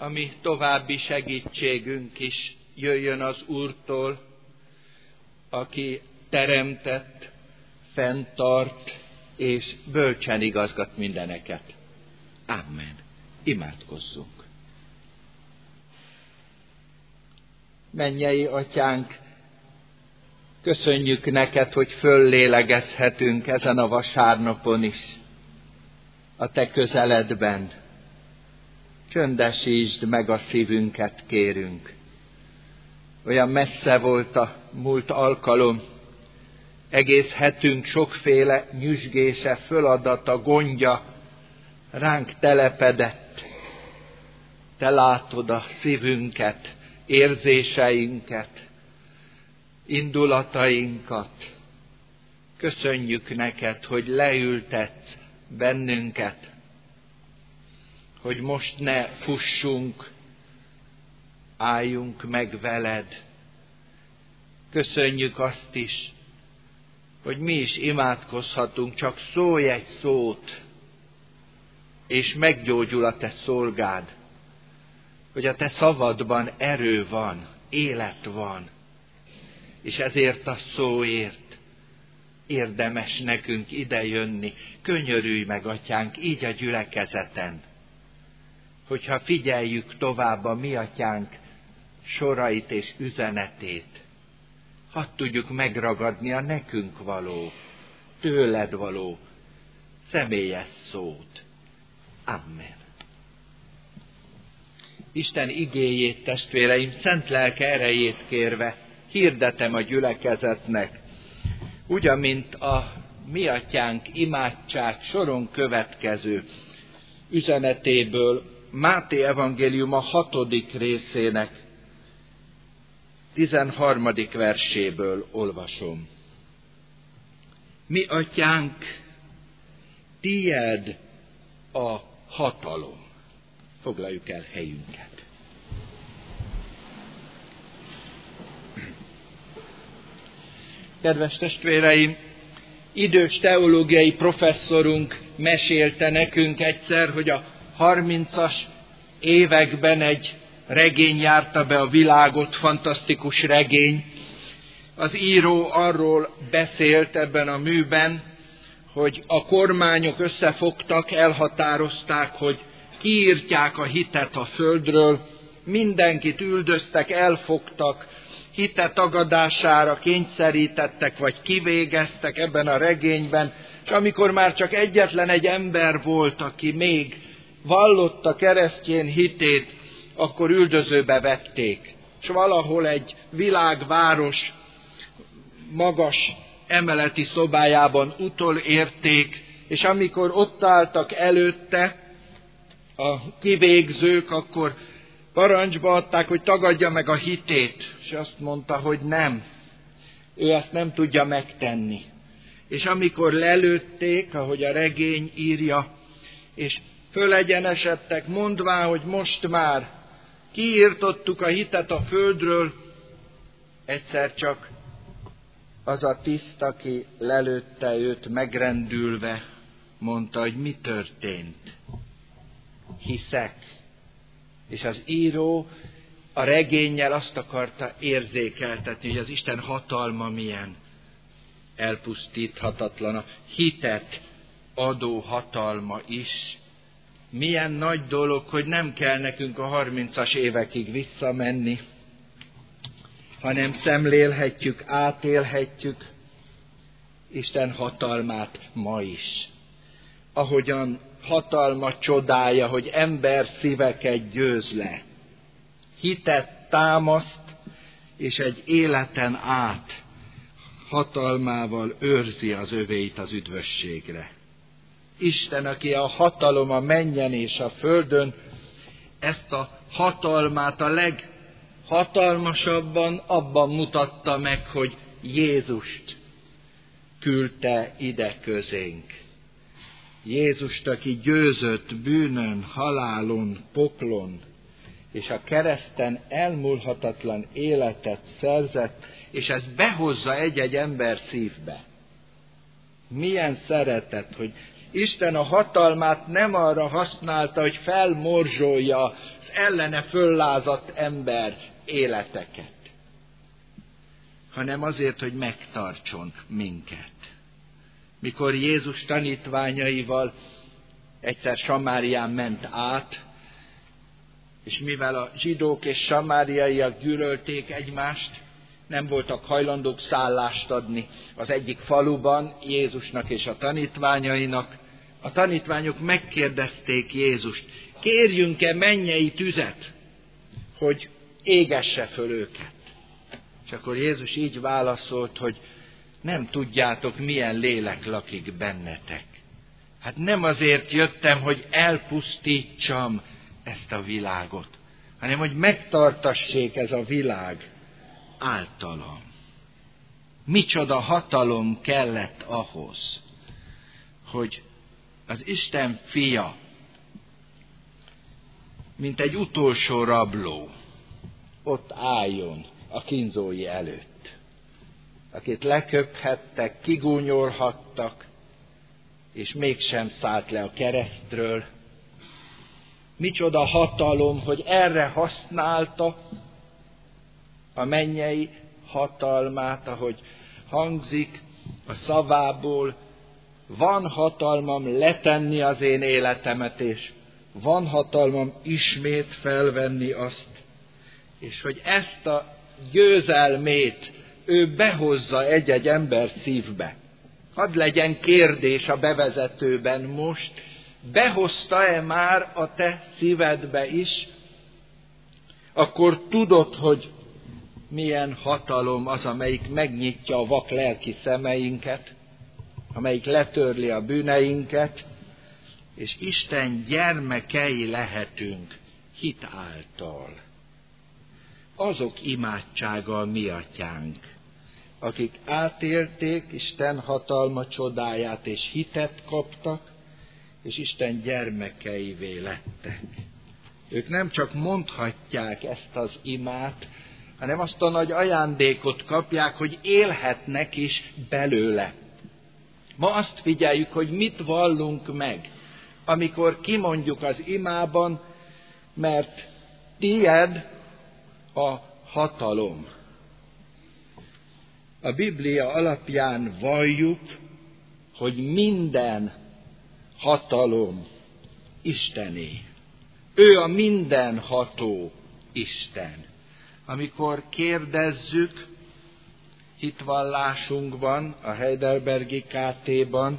ami további segítségünk is jöjjön az Úrtól, aki teremtett, fenntart és bölcsen igazgat mindeneket. Amen. Imádkozzunk. Mennyei Atyánk, köszönjük neked, hogy föllélegezhetünk ezen a vasárnapon is, a te közeledben. Csöndesítsd meg a szívünket, kérünk. Olyan messze volt a múlt alkalom, egész hetünk sokféle nyüzsgése, föladata, gondja ránk telepedett. Te látod a szívünket, érzéseinket, indulatainkat. Köszönjük neked, hogy leültetsz bennünket, hogy most ne fussunk, álljunk meg veled. Köszönjük azt is, hogy mi is imádkozhatunk, csak szólj egy szót, és meggyógyul a te szolgád, hogy a te szavadban erő van, élet van, és ezért a szóért érdemes nekünk idejönni. Könyörülj meg, Atyánk, így a gyülekezeten, hogyha figyeljük tovább a mi Atyánk sorait és üzenetét, hadd tudjuk megragadni a nekünk való, tőled való személyes szót. Amen. Isten igéjét, testvéreim, szent lelke erejét kérve hirdetem a gyülekezetnek, úgy, amint a mi Atyánk imádság soron következő üzenetéből, Máté evangéliuma 6. részének 13. verséből olvasom. Mi Atyánk, tied a hatalom. Foglaljuk el helyünket. Kedves testvéreim, idős teológiai professzorunk mesélte nekünk egyszer, hogy a 30-as években egy regény járta be a világot, fantasztikus regény. Az író arról beszélt ebben a műben, hogy a kormányok összefogtak, elhatározták, hogy kiírtják a hitet a földről, mindenkit üldöztek, elfogtak, hite tagadására kényszerítettek, vagy kivégeztek ebben a regényben, és amikor már csak egyetlen egy ember volt, aki még vallotta keresztény hitét, akkor üldözőbe vették, és valahol egy világváros magas emeleti szobájában utolérték, és amikor ott álltak előtte a kivégzők, akkor parancsba adták, hogy tagadja meg a hitét, és azt mondta, hogy nem, ő ezt nem tudja megtenni. És amikor lelőtték, ahogy a regény írja, és fölegyenesedtek, mondván, hogy most már kiirtottuk a hitet a földről, egyszer csak az a tiszt, aki lelőtte őt megrendülve, mondta, hogy mi történt. Hiszek. És az író a regénnyel azt akarta érzékeltetni, hogy az Isten hatalma milyen elpusztíthatatlan, a hitet adó hatalma is. Milyen nagy dolog, hogy nem kell nekünk a 30-as évekig visszamenni, hanem szemlélhetjük, átélhetjük Isten hatalmát ma is. Ahogyan hatalma csodája, hogy ember szíveket győz le, hitet támaszt, és egy életen át hatalmával őrzi az övéit az üdvösségre. Isten, aki a hatalom a mennyen és a földön, ezt a hatalmát a leghatalmasabban abban mutatta meg, hogy Jézust küldte ide közénk. Jézust, aki győzött bűnön, halálon, poklon, és a kereszten elmúlhatatlan életet szerzett, és ez behozza egy-egy ember szívbe. Milyen szeretet, hogy Isten a hatalmát nem arra használta, hogy felmorzsolja az ellene föllázadt ember életeket, hanem azért, hogy megtartson minket. Mikor Jézus tanítványaival egyszer Samárián ment át, és mivel a zsidók és samáriaiak gyűlölték egymást, nem voltak hajlandók szállást adni az egyik faluban Jézusnak és a tanítványainak, a tanítványok megkérdezték Jézust, kérjünk-e mennyei tüzet, hogy égesse föl őket. És akkor Jézus így válaszolt, hogy nem tudjátok, milyen lélek lakik bennetek. Hát nem azért jöttem, hogy elpusztítsam ezt a világot, hanem hogy megtartassék ez a világ általam. Micsoda hatalom kellett ahhoz, hogy az Isten fia, mint egy utolsó rabló, ott álljon a kínzói előtt, akit leköphettek, kigúnyolhattak, és mégsem szállt le a keresztről. Micsoda hatalom, hogy erre használta a mennyei hatalmát, ahogy hangzik a szavából, van hatalmam letenni az én életemet, és van hatalmam ismét felvenni azt, és hogy ezt a győzelmét ő behozza egy-egy ember szívbe. Hadd legyen kérdés a bevezetőben most, behozta-e már a te szívedbe is, akkor tudod, hogy milyen hatalom az, amelyik megnyitja a vak lelki szemeinket, amelyik letörli a bűneinket, és Isten gyermekei lehetünk hit által. Azok imádsága a mi atyánk, akik átélték Isten hatalma csodáját, és hitet kaptak, és Isten gyermekeivé lettek. Ők nem csak mondhatják ezt az imát, hanem azt a nagy ajándékot kapják, hogy élhetnek is belőle. Ma azt figyeljük, hogy mit vallunk meg, amikor kimondjuk az imában, mert tied a hatalom. A Biblia alapján valljuk, hogy minden hatalom Istené. Ő a mindenható Isten. Amikor kérdezzük hitvallásunkban, a Heidelbergi KT-ban,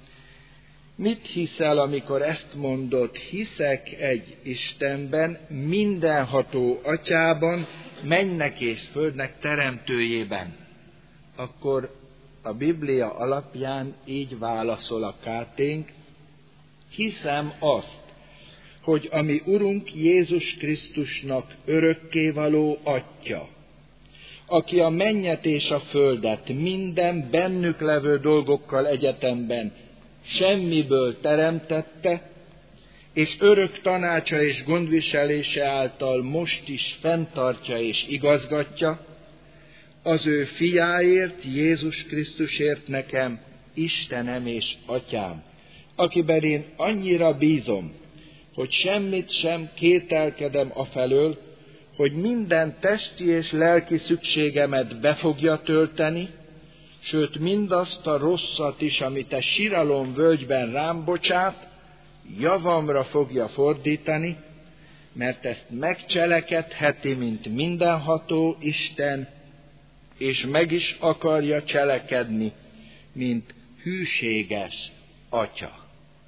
mit hiszel, amikor ezt mondod, hiszek egy Istenben, mindenható atyában, mennek és földnek teremtőjében, akkor a Biblia alapján így válaszol a KT-nk, hiszem azt, hogy a mi Urunk Jézus Krisztusnak örökkévaló Atya, aki a mennyet és a földet minden bennük levő dolgokkal egyetemben semmiből teremtette, és örök tanácsa és gondviselése által most is fenntartja és igazgatja, az ő fiáért, Jézus Krisztusért nekem, Istenem és Atyám, akiben én annyira bízom, hogy semmit sem kételkedem afelől, hogy minden testi és lelki szükségemet be fogja tölteni, sőt mindazt a rosszat is, amit a siralom völgyben rám bocsát, javamra fogja fordítani, mert ezt megcselekedheti, mint mindenható Isten, és meg is akarja cselekedni, mint hűséges Atya.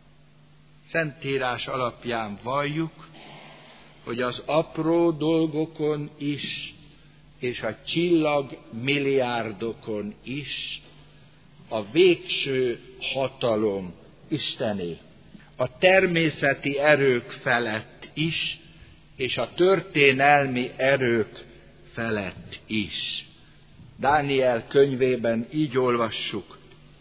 Szentírás alapján valljuk, hogy az apró dolgokon is, és a csillag milliárdokon is a végső hatalom Istené. A természeti erők felett is, és a történelmi erők felett is. Dániel könyvében így olvassuk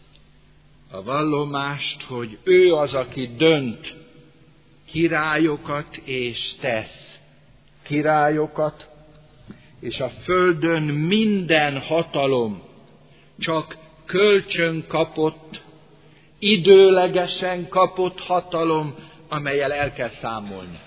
a vallomást, hogy ő az, aki dönt királyokat és tesz királyokat, és a földön minden hatalom csak kölcsön kapott időlegesen kapott hatalom, amellyel el kell számolni.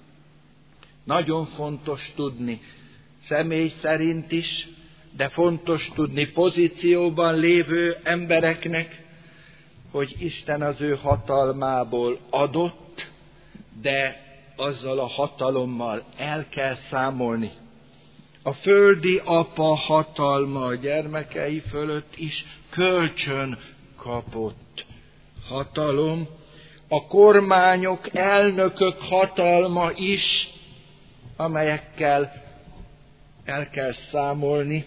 Nagyon fontos tudni, személy szerint is, de fontos tudni pozícióban lévő embereknek, hogy Isten az ő hatalmából adott, de azzal a hatalommal el kell számolni. A földi apa hatalma a gyermekei fölött is kölcsön kapott hatalom. A kormányok, elnökök hatalma is, amelyekkel el kell számolni.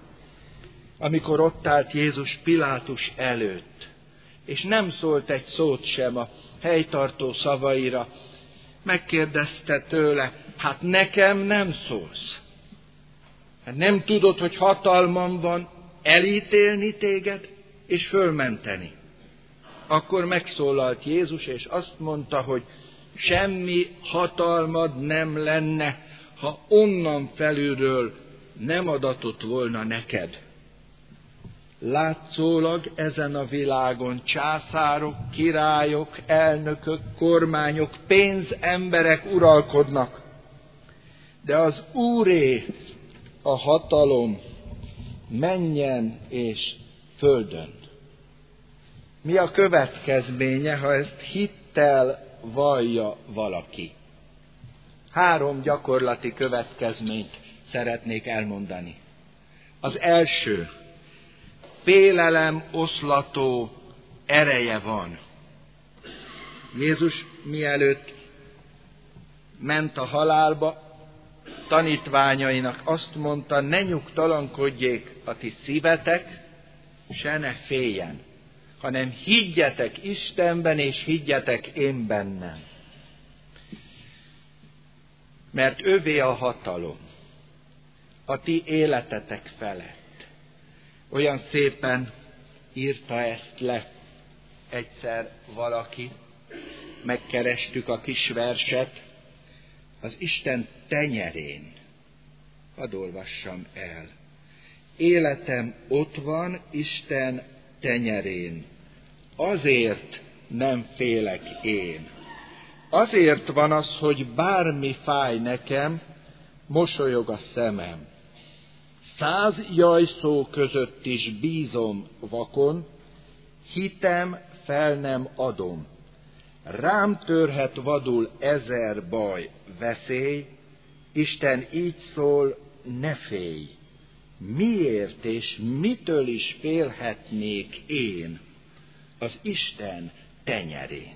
Amikor ott állt Jézus Pilátus előtt, és nem szólt egy szót sem a helytartó szavaira, megkérdezte tőle, hát nekem nem szólsz? Hát nem tudod, hogy hatalmam van elítélni téged, és fölmenteni? Akkor megszólalt Jézus, és azt mondta, hogy semmi hatalmad nem lenne, ha onnan felülről nem adatott volna neked. Látszólag ezen a világon császárok, királyok, elnökök, kormányok, pénzemberek uralkodnak, de az Úré a hatalom mennyen és földön. Mi a következménye, ha ezt hittel vallja valaki? 3 gyakorlati következményt szeretnék elmondani. Az első, félelem oszlató ereje van. Jézus mielőtt ment a halálba, tanítványainak azt mondta, ne nyugtalankodjék a ti szívetek, se ne féljen, hanem higgyetek Istenben, és higgyetek én bennem. Mert övé a hatalom a ti életetek felett. Olyan szépen írta ezt le egyszer valaki, megkerestük a kis verset, az Isten tenyerén. Hadd olvassam el. Életem ott van Isten tenyerén. Azért nem félek én. Azért van az, hogy bármi fáj nekem, mosolyog a szemem. 100 jajszó között is bízom vakon, hitem fel nem adom. Rám törhet vadul 1000 baj, veszély, Isten így szól, ne félj. Miért és mitől is félhetnék én az Isten tenyerén?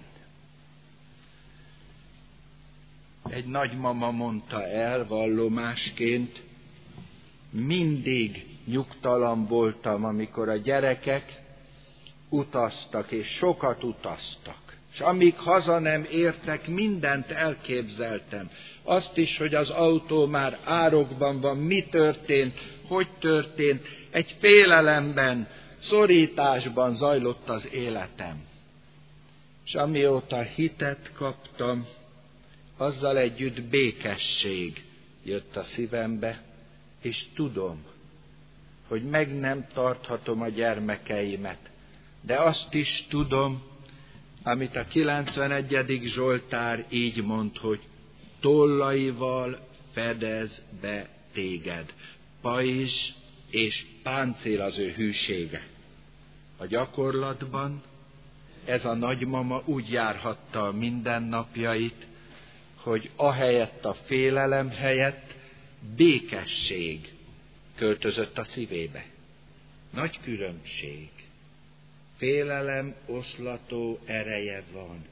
Egy nagymama mondta el vallomásként, mindig nyugtalan voltam, amikor a gyerekek utaztak, és sokat utaztak. És amíg haza nem értek, mindent elképzeltem. Azt is, hogy az autó már árokban van, mi történt, hogy történt. Egy félelemben, szorításban zajlott az életem. És amióta hitet kaptam, azzal együtt békesség jött a szívembe, és tudom, hogy meg nem tarthatom a gyermekeimet, de azt is tudom, amit a 91. Zsoltár így mond, hogy tollaival fedez be téged. Pajzs és páncél az ő hűsége. A gyakorlatban ez a nagymama úgy járhatta a mindennapjait, hogy ahelyett a félelem helyett békesség költözött a szívébe. Nagy különbség. Félelem oszlató ereje van.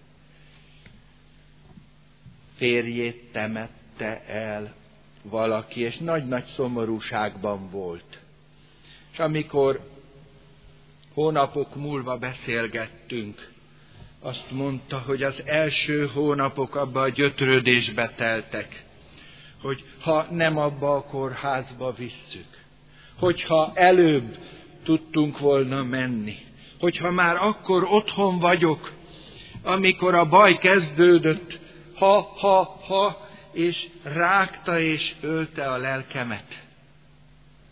Férjét temette el valaki, és nagy-nagy szomorúságban volt. És amikor hónapok múlva beszélgettünk, azt mondta, hogy az első hónapok abba a gyötrődésbe teltek, hogy ha nem abba a kórházba visszük, hogyha előbb tudtunk volna menni, hogyha már akkor otthon vagyok, amikor a baj kezdődött, és rágta és ölte a lelkemet.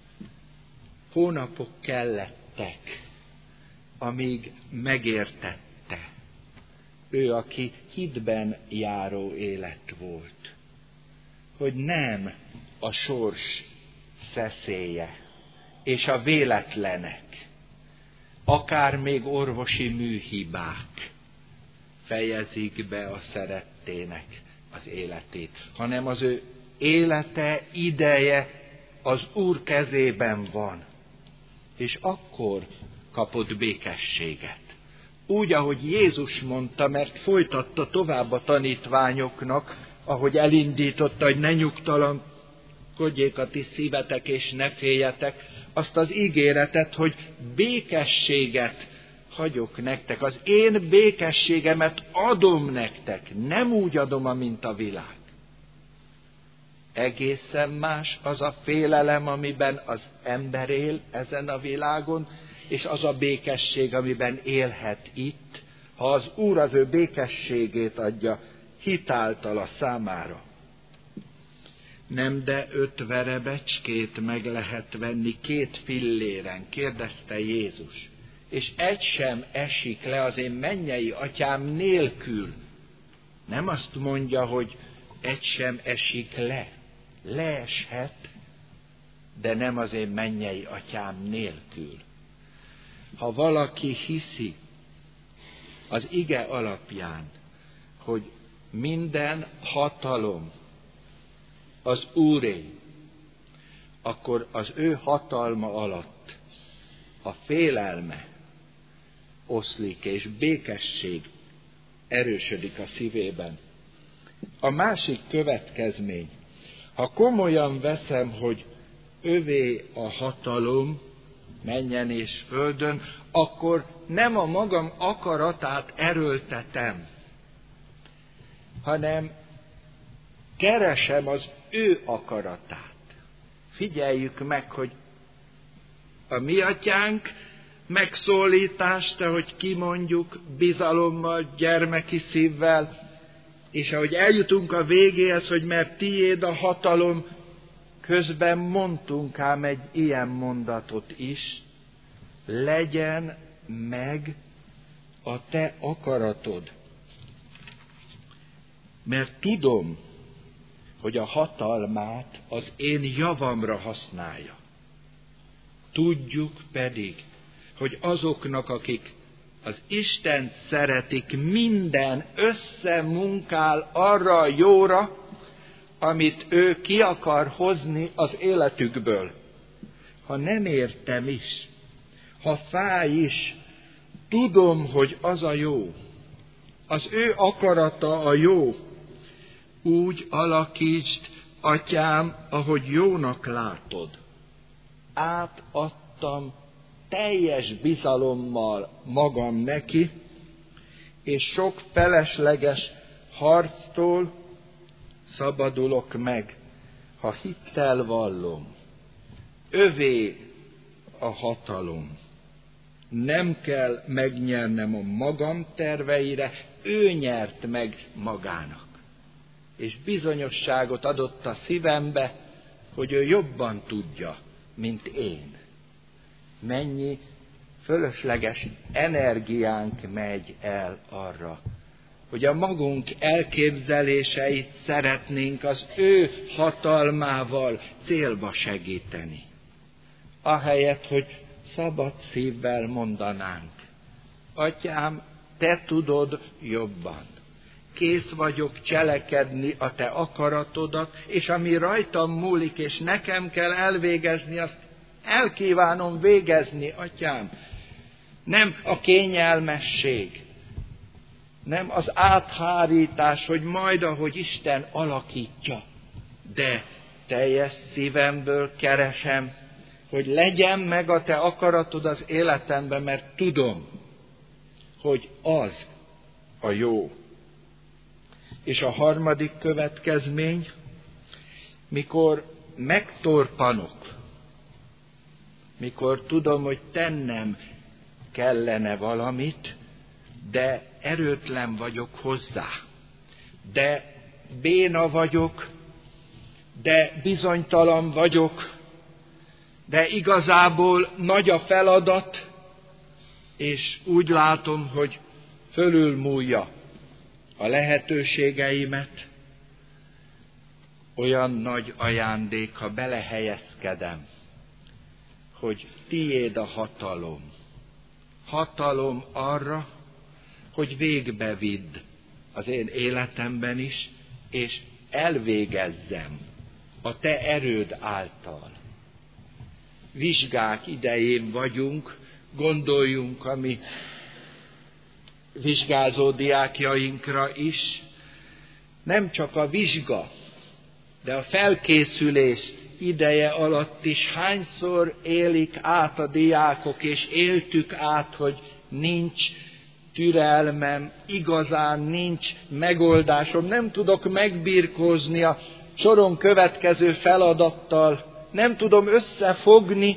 Hónapok kellettek, amíg megértette, ő, aki hitben járó élet volt, hogy nem a sors szeszélye és a véletlenek, akár még orvosi műhibák fejezik be a szerettének az életét, hanem az ő élete, ideje az Úr kezében van, és akkor kapott békességet. Úgy, ahogy Jézus mondta, mert folytatta tovább a tanítványoknak, ahogy elindította, hogy ne nyugtalankodjék a ti szívetek, és ne féljetek, azt az ígéretet, hogy békességet hagyok nektek. Az én békességemet adom nektek, nem úgy adom, mint a világ. Egészen más az a félelem, amiben az ember él ezen a világon, és az a békesség, amiben élhet itt, ha az Úr az ő békességét adja hitáltal a számára. Nem, de 5 verebecskét meg lehet venni 2 filléren, kérdezte Jézus, és egy sem esik le az én mennyei atyám nélkül. Nem azt mondja, hogy egy sem esik le. Leeshet, de nem az én mennyei atyám nélkül. Ha valaki hiszi az ige alapján, hogy minden hatalom az Úré, akkor az ő hatalma alatt a félelme oszlik, és békesség erősödik a szívében. A másik következmény, ha komolyan veszem, hogy övé a hatalom mennyen és földön, akkor nem a magam akaratát erőltetem, hanem keresem az ő akaratát. Figyeljük meg, hogy a mi atyánk megszólítást, ahogy kimondjuk, bizalommal, gyermeki szívvel, és ahogy eljutunk a végéhez, hogy mert tiéd a hatalom, közben mondtunk ám egy ilyen mondatot is, legyen meg a te akaratod. Mert tudom, hogy a hatalmát az én javamra használja. Tudjuk pedig, hogy azoknak, akik az Istent szeretik, minden összemunkál arra a jóra, amit ő ki akar hozni az életükből. Ha nem értem is, ha fáj is, tudom, hogy az a jó. Az ő akarata a jó. Úgy alakítsd, atyám, ahogy jónak látod. Átadtam teljes bizalommal magam neki, és sok felesleges harctól szabadulok meg, ha hittel vallom. Övé a hatalom. Nem kell megnyernem a magam terveire, ő nyert meg magának. És bizonyosságot adott a szívembe, hogy ő jobban tudja, mint én. Mennyi fölösleges energiánk megy el arra, hogy a magunk elképzeléseit szeretnénk az ő hatalmával célba segíteni. Ahelyett, hogy szabad szívvel mondanánk, atyám, te tudod jobban. Kész vagyok cselekedni a te akaratodat, és ami rajtam múlik, és nekem kell elvégezni, azt elkívánom végezni, atyám. Nem a kényelmesség, nem az áthárítás, hogy majd, ahogy Isten alakítja, de teljes szívemből keresem, hogy legyen meg a te akaratod az életemben, mert tudom, hogy az a jó. És a harmadik következmény, mikor megtorpanok, mikor tudom, hogy tennem kellene valamit, de erőtlen vagyok hozzá, de béna vagyok, de bizonytalan vagyok, de igazából nagy a feladat, és úgy látom, hogy fölülmúlja a lehetőségeimet, olyan nagy ajándék, ha belehelyezkedem, hogy tiéd a hatalom. Hatalom arra, hogy végbe vidd az én életemben is, és elvégezzem a te erőd által. Vizsgák idején vagyunk, gondoljunk a mi vizsgázó diákjainkra is. Nem csak a vizsga, de a felkészülés ideje alatt is hányszor élik át a diákok, és éltük át, hogy nincs türelmem, igazán nincs megoldásom, nem tudok megbirkózni a soron következő feladattal, nem tudom összefogni,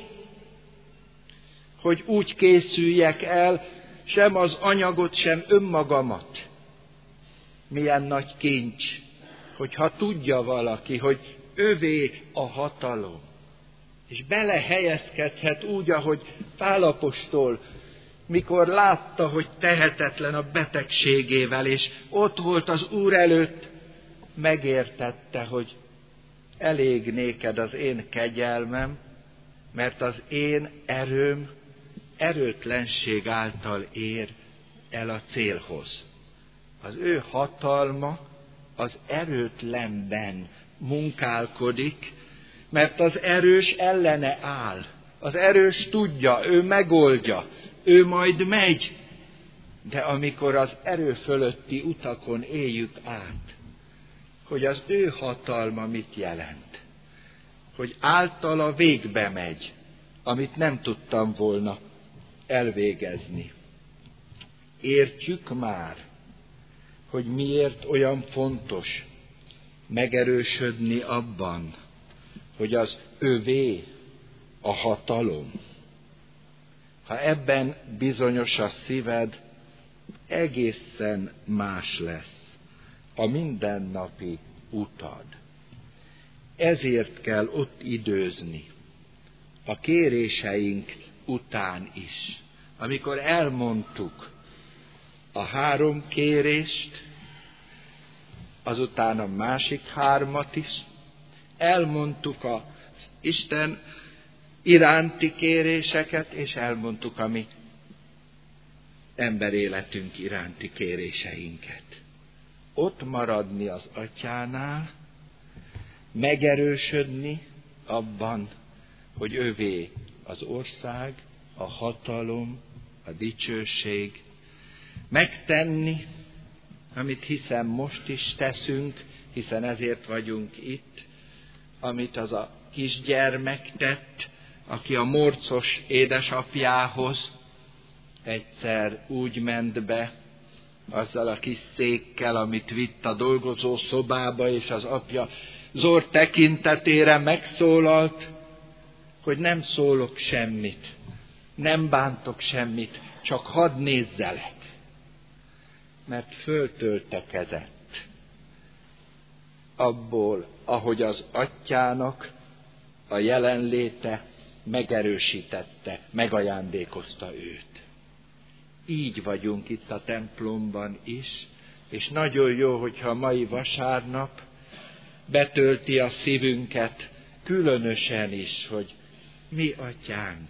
hogy úgy készüljek el, sem az anyagot, sem önmagamat. Milyen nagy kincs, hogyha tudja valaki, hogy övé a hatalom, és belehelyezkedhet úgy, ahogy Pál apostol, mikor látta, hogy tehetetlen a betegségével, és ott volt az Úr előtt, megértette, hogy elég néked az én kegyelmem, mert az én erőm erőtlenség által ér el a célhoz. Az ő hatalma az erőtlenben munkálkodik, mert az erős ellene áll. Az erős tudja, ő megoldja, ő majd megy. De amikor az erő fölötti utakon éljük át, hogy az ő hatalma mit jelent, hogy általa végbe megy, amit nem tudtam volna elvégezni. Értjük már, hogy miért olyan fontos megerősödni abban, hogy az övé a hatalom. Ha ebben bizonyos a szíved, egészen más lesz a mindennapi utad. Ezért kell ott időzni, a kéréseink után is. Amikor elmondtuk a 3 kérést, azután a másik 3-at is, elmondtuk az Isten iránti kéréseket, és elmondtuk a mi emberéletünk iránti kéréseinket. Ott maradni az Atyánál, megerősödni abban, hogy övé az ország, a hatalom, a dicsőség, megtenni, amit hiszem most is teszünk, hiszen ezért vagyunk itt, amit az a kisgyermek tett, aki a morcos édesapjához egyszer úgy ment be, azzal a kis székkel, amit vitt a dolgozó szobába, és az apja zord tekintetére megszólalt, hogy nem szólok semmit, nem bántok semmit, csak hadd nézzelek, mert föltöltekezett abból, ahogy az Atyának a jelenléte megerősítette, megajándékozta őt. Így vagyunk itt a templomban is, és nagyon jó, hogyha a mai vasárnap betölti a szívünket, különösen is, hogy mi Atyánk,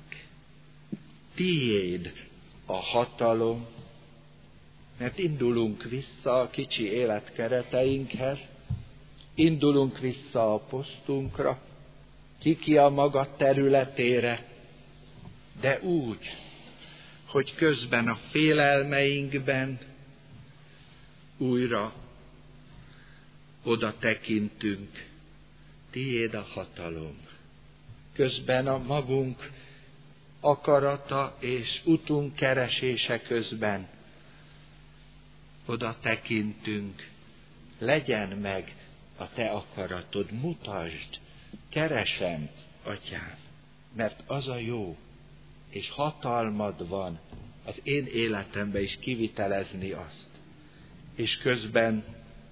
tiéd a hatalom, mert indulunk vissza a kicsi életkereteinkhez, indulunk vissza a posztunkra, ki a maga területére, de úgy, hogy közben a félelmeinkben újra oda tekintünk, tiéd a hatalom. Közben a magunk akarata és utunk keresése közben oda tekintünk, legyen meg a te akaratod, mutasd, keresem, Atyám, mert az a jó, és hatalmad van az én életembe is kivitelezni azt. És közben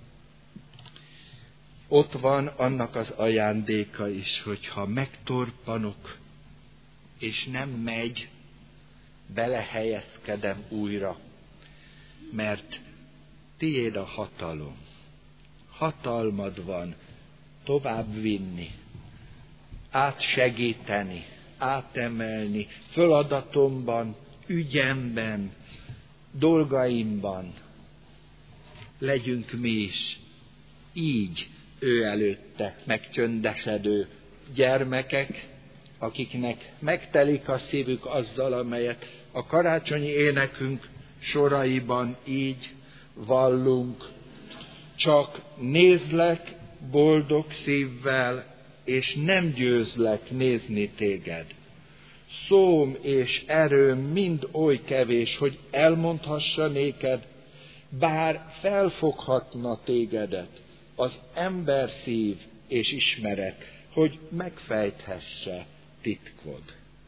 ott van annak az ajándéka is, hogyha megtorpanok, és nem megy, belehelyezkedem újra, mert tiéd a hatalom. Hatalmad van tovább vinni, átsegíteni, átemelni, feladatomban, ügyemben, dolgaimban. Legyünk mi is így ő előtte megcsöndesedő gyermekek, akiknek megtelik a szívük azzal, amelyet a karácsonyi énekünk soraiban így vallunk. Csak nézlek boldog szívvel, és nem győzlek nézni téged. Szóm és erőm mind oly kevés, hogy elmondhassa néked, bár felfoghatna tégedet az ember szív és ismeret, hogy megfejthesse titkod.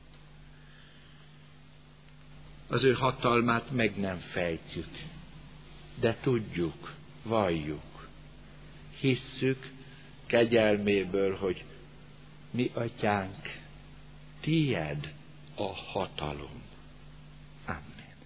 Az ő hatalmát meg nem fejtjük, de tudjuk, valljuk, hisszük kegyelméből, hogy mi atyánk, tied a hatalom. Amen.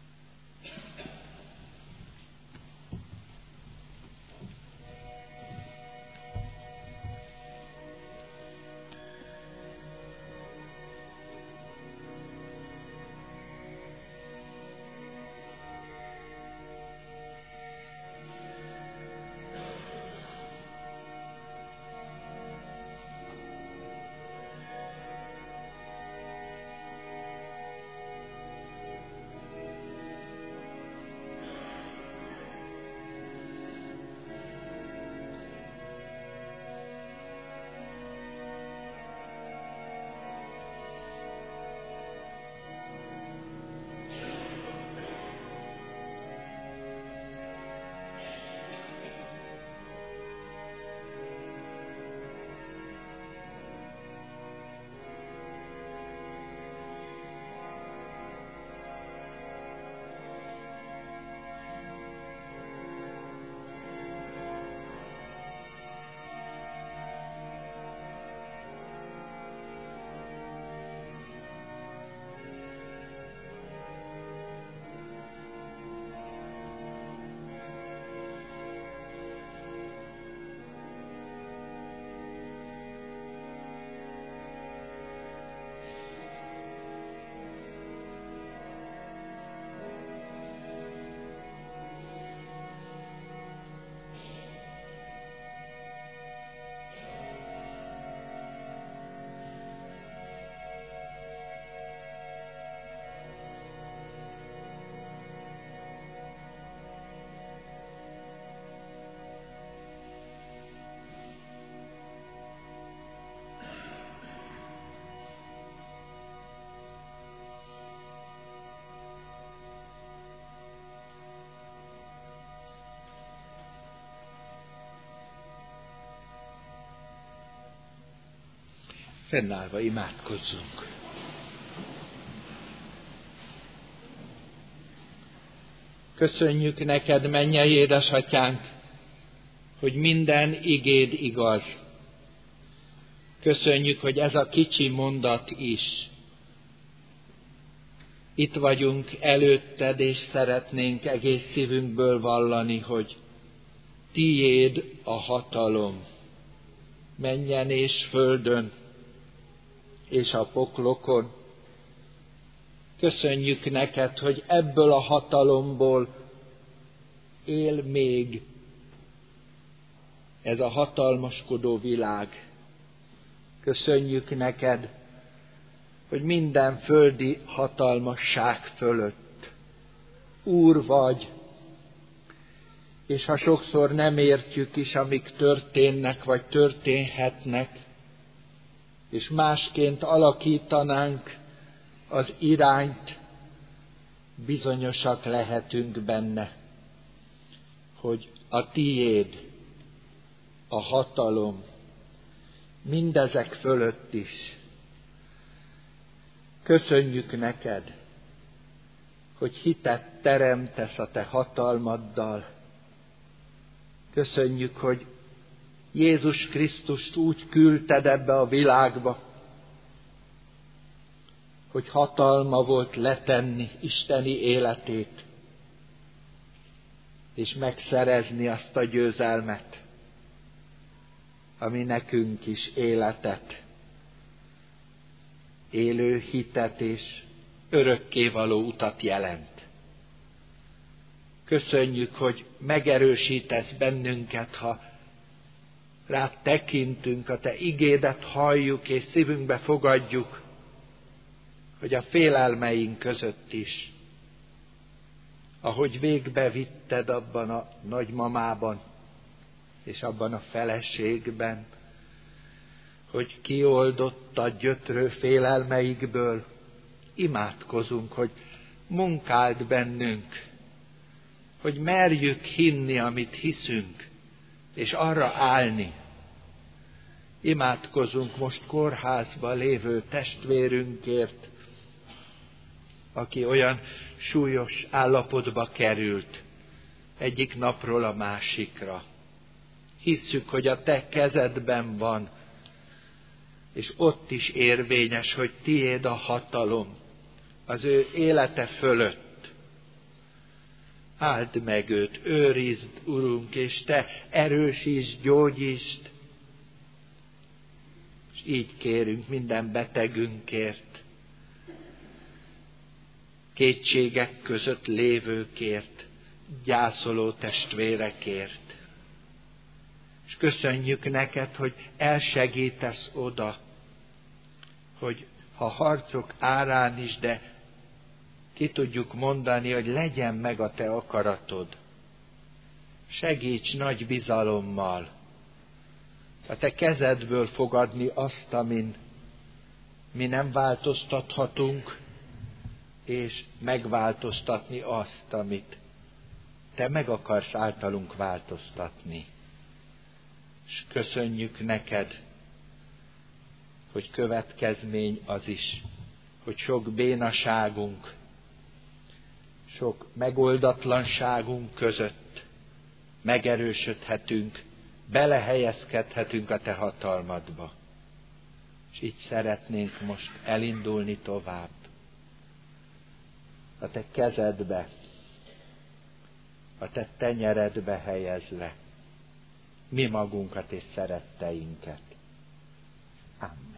Fennállva imádkozzunk. Köszönjük neked, mennyei édesatyánk, hogy minden igéd igaz. Köszönjük, hogy ez a kicsi mondat is. Itt vagyunk előtted, és szeretnénk egész szívünkből vallani, hogy tiéd a hatalom, mennyen és földön, és a poklokon. Köszönjük neked, hogy ebből a hatalomból él még ez a hatalmaskodó világ. Köszönjük neked, hogy minden földi hatalmasság fölött Úr vagy, és ha sokszor nem értjük is, amik történnek vagy történhetnek, és másként alakítanánk az irányt, bizonyosak lehetünk benne, hogy a tiéd a hatalom mindezek fölött is. Köszönjük neked, hogy hitet teremtesz a te hatalmaddal. Köszönjük, hogy Jézus Krisztust úgy küldted ebbe a világba, hogy hatalma volt letenni isteni életét. és megszerezni azt a győzelmet, ami nekünk is életet, élő hitet és örökkévaló utat jelent. Köszönjük, hogy megerősítesz bennünket, ha rád tekintünk, a te igédet halljuk és szívünkbe fogadjuk, hogy a félelmeink között is, ahogy végbe vitted abban a nagymamában és abban a feleségben, hogy kioldott a gyötrő félelmeikből, imádkozunk, hogy munkáld bennünk, hogy merjük hinni, amit hiszünk, és arra állni. Imádkozunk most kórházban lévő testvérünkért, aki olyan súlyos állapotba került egyik napról a másikra. Hisszük, hogy a te kezedben van, és ott is érvényes, hogy tiéd a hatalom az ő élete fölött. Áld meg őt, őrizd, Urunk, és te erősítsd, gyógyítsd. És így kérünk minden betegünkért, kétségek között lévőkért, gyászoló testvérekért. És köszönjük neked, hogy elsegítesz oda, hogy ha harcok árán is, de ki tudjuk mondani, hogy legyen meg a te akaratod. Segíts nagy bizalommal a te kezedből fogadni azt, amin mi nem változtathatunk, és megváltoztatni azt, amit te meg akarsz általunk változtatni. És köszönjük neked, hogy következmény az is, hogy sok bénaságunk, sok megoldatlanságunk között megerősödhetünk, belehelyezkedhetünk a te hatalmadba. És így szeretnénk most elindulni tovább. A te kezedbe, a te tenyeredbe helyezve mi magunkat és szeretteinket. Amen.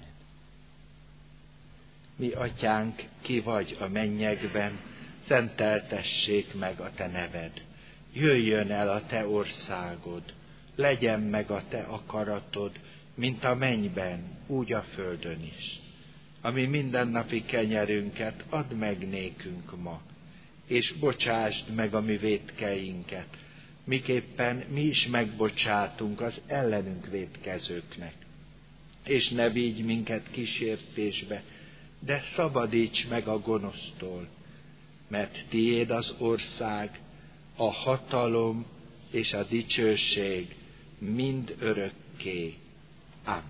Mi atyánk, ki vagy a mennyekben, szenteltessék meg a te neved. Jöjjön el a te országod, legyen meg a te akaratod, mint a mennyben, úgy a földön is. Ami mindennapi kenyerünket add meg nékünk ma, és bocsásd meg a mi vétkeinket, miképpen mi is megbocsátunk az ellenünk vétkezőknek. És ne vigy minket kísértésbe, de szabadíts meg a gonosztól, mert tiéd az ország, a hatalom és a dicsőség mind örökké. Amen.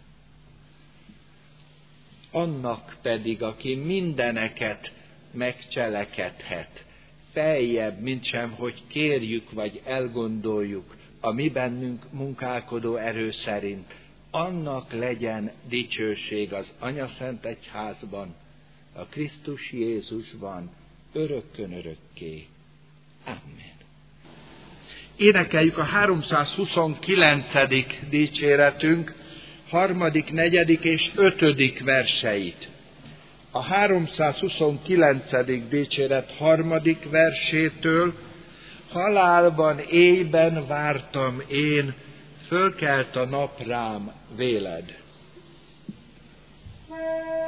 Annak pedig, aki mindeneket megcselekedhet, feljebb, mintsem, hogy kérjük vagy elgondoljuk a mi bennünk munkálkodó erő szerint, annak legyen dicsőség az Anyaszent Egyházban, a Krisztus Jézusban, örökkön örökké. Amen. Énekeljük a 329. dicséretünk 3., 4. és 5. verseit. A 329. dicséret 3. versétől: halálban, éjben vártam én, fölkelt a nap rám, véled.